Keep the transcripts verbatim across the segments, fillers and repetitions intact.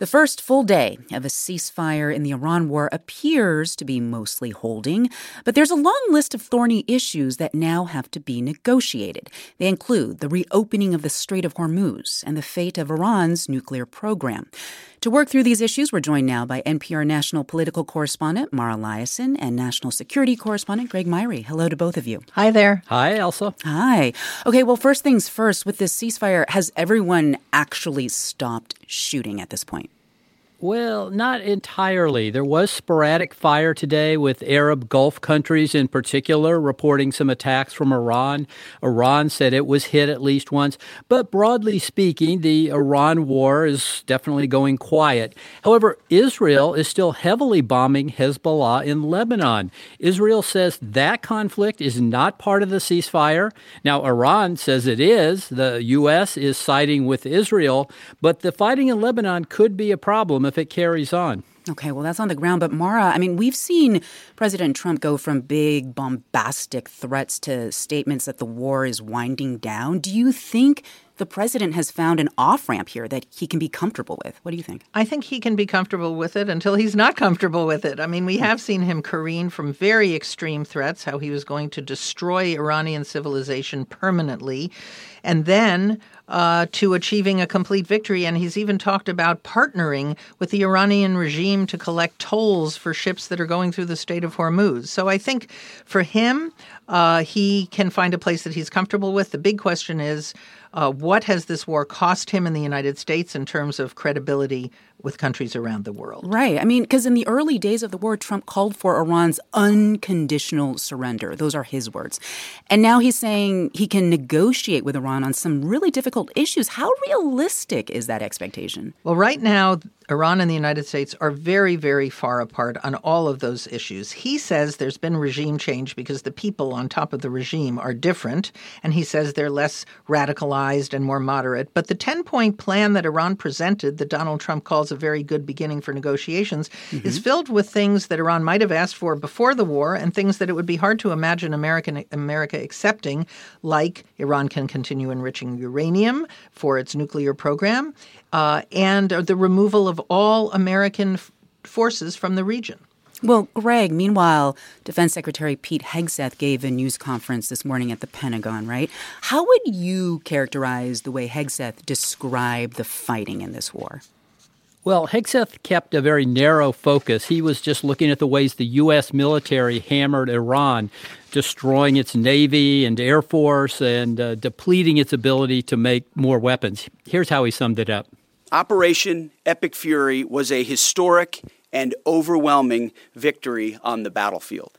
The first full day of a ceasefire in the Iran war appears to be mostly holding, but there's a long list of thorny issues that now have to be negotiated. They include the reopening of the Strait of Hormuz and the fate of Iran's nuclear program. To work through these issues, we're joined now by N P R national political correspondent Mara Liasson and national security correspondent Greg Myre. Hello to both of you. Hi there. Hi, Elsa. Hi. Okay, well, first things first, with this ceasefire, has everyone actually stopped shooting at this point? Well, not entirely. There was sporadic fire today with Arab Gulf countries in particular reporting some attacks from Iran. Iran said it was hit at least once. But broadly speaking, the Iran war is definitely going quiet. However, Israel is still heavily bombing Hezbollah in Lebanon. Israel says that conflict is not part of the ceasefire. Now, Iran says it is. The U S is siding with Israel. But the fighting in Lebanon could be a problem if it carries on. Okay, well, that's on the ground. But Mara, I mean, we've seen President Trump go from big bombastic threats to statements that the war is winding down. Do you think the president has found an off-ramp here that he can be comfortable with? What do you think? I think he can be comfortable with it until he's not comfortable with it. I mean, we have seen him careen from very extreme threats, how he was going to destroy Iranian civilization permanently, and then uh, to achieving a complete victory. And he's even talked about partnering with the Iranian regime to collect tolls for ships that are going through the Strait of Hormuz. So I think for him, uh, he can find a place that he's comfortable with. The big question is, Uh, what has this war cost him in the United States in terms of credibility with countries around the world? Right. I mean, because in the early days of the war, Trump called for Iran's unconditional surrender. Those are his words. And now he's saying he can negotiate with Iran on some really difficult issues. How realistic is that expectation? Well, right now, Iran and the United States are very, very far apart on all of those issues. He says there's been regime change because the people on top of the regime are different, and he says they're less radicalized and more moderate. But the ten-point plan that Iran presented that Donald Trump calls a very good beginning for negotiations mm-hmm. is filled with things that Iran might have asked for before the war and things that it would be hard to imagine American, America accepting, like Iran can continue enriching uranium for its nuclear program, uh, and the removal of all American f- forces from the region. Well, Greg, meanwhile, Defense Secretary Pete Hegseth gave a news conference this morning at the Pentagon, right? How would you characterize the way Hegseth described the fighting in this war? Well, Hegseth kept a very narrow focus. He was just looking at the ways the U S military hammered Iran, destroying its Navy and Air Force and uh, depleting its ability to make more weapons. Here's how he summed it up. Operation Epic Fury was a historic and overwhelming victory on the battlefield.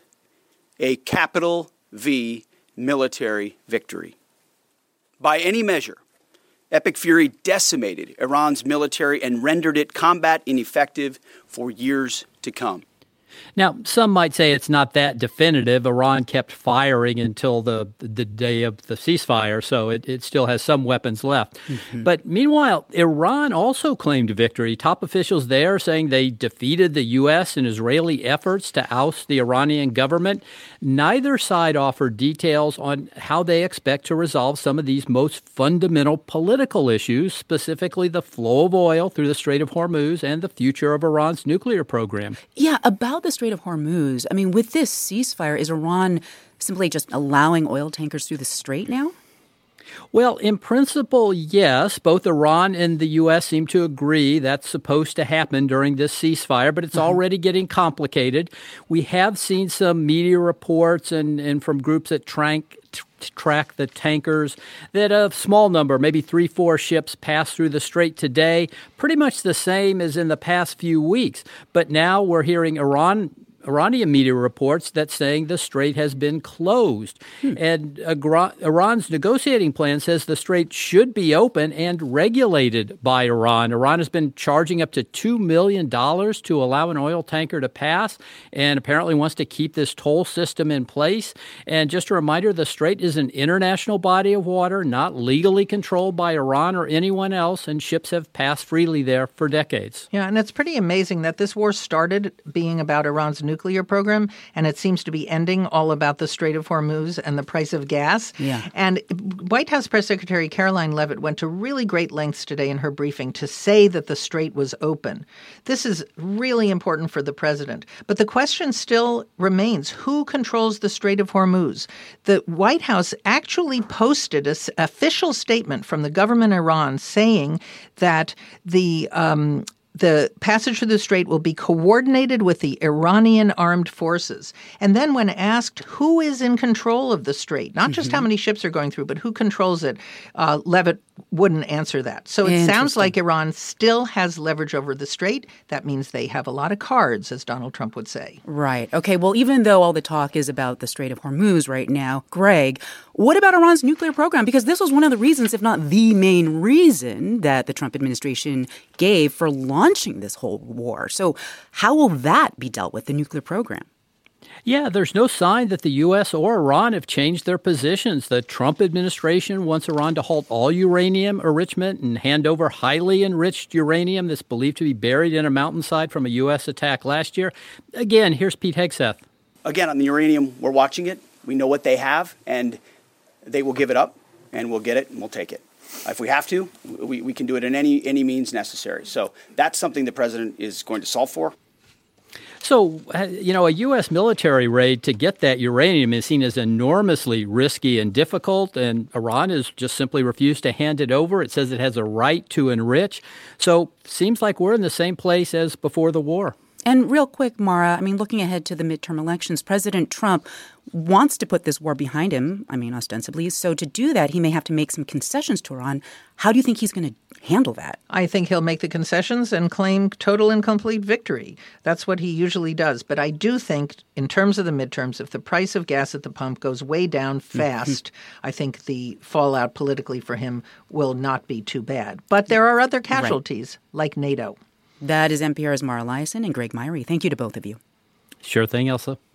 A capital V military victory. By any measure, Epic Fury decimated Iran's military and rendered it combat ineffective for years to come. Now, some might say it's not that definitive. Iran kept firing until the the day of the ceasefire, so it, it still has some weapons left. Mm-hmm. But meanwhile, Iran also claimed victory. Top officials there saying they defeated the U S and Israeli efforts to oust the Iranian government. Neither side offered details on how they expect to resolve some of these most fundamental political issues, specifically the flow of oil through the Strait of Hormuz and the future of Iran's nuclear program. Yeah, about the Strait of Hormuz, I mean, with this ceasefire, is Iran simply just allowing oil tankers through the strait now? Well, in principle, yes. Both Iran and the U S seem to agree that's supposed to happen during this ceasefire, but it's mm-hmm. already getting complicated. We have seen some media reports and, and from groups that trank track the tankers that a small number, maybe three, four ships passed through the strait today, pretty much the same as in the past few weeks. But now we're hearing Iran Iranian media reports that saying the strait has been closed. Hmm. And Iran's negotiating plan says the strait should be open and regulated by Iran. Iran has been charging up to two million dollars to allow an oil tanker to pass and apparently wants to keep this toll system in place. And just a reminder, the strait is an international body of water, not legally controlled by Iran or anyone else, and ships have passed freely there for decades. Yeah, and it's pretty amazing that this war started being about Iran's nuclear nuclear program, and it seems to be ending all about the Strait of Hormuz and the price of gas. Yeah. And White House Press Secretary Caroline Leavitt went to really great lengths today in her briefing to say that the strait was open. This is really important for the president. But the question still remains, who controls the Strait of Hormuz? The White House actually posted an official statement from the government of Iran saying that the um, the passage through the strait will be coordinated with the Iranian armed forces. And then when asked who is in control of the strait, not just mm-hmm. how many ships are going through, but who controls it, uh, Leavitt wouldn't answer that. So it sounds like Iran still has leverage over the strait. That means they have a lot of cards, as Donald Trump would say. Right. Okay. Well, even though all the talk is about the Strait of Hormuz right now, Greg, what about Iran's nuclear program? Because this was one of the reasons, if not the main reason, that the Trump administration gave for launching this whole war. So how will that be dealt with, the nuclear program? Yeah, there's no sign that the U S or Iran have changed their positions. The Trump administration wants Iran to halt all uranium enrichment and hand over highly enriched uranium that's believed to be buried in a mountainside from a U S attack last year. Again, here's Pete Hegseth. Again, on the uranium, we're watching it. We know what they have, and they will give it up, and we'll get it, and we'll take it. If we have to, we, we can do it in any any means necessary. So that's something the president is going to solve for. So, you know, a U S military raid to get that uranium is seen as enormously risky and difficult, and Iran has just simply refused to hand it over. It says it has a right to enrich. So, seems like we're in the same place as before the war. And real quick, Mara, I mean, looking ahead to the midterm elections, President Trump wants to put this war behind him, I mean, ostensibly. So to do that, he may have to make some concessions to Iran. How do you think he's going to handle that? I think he'll make the concessions and claim total and complete victory. That's what he usually does. But I do think, in terms of the midterms, if the price of gas at the pump goes way down fast, I think the fallout politically for him will not be too bad. But there are other casualties, right, like NATO. That is N P R's Mara Liasson and Greg Myrie. Thank you to both of you. Sure thing, Elsa.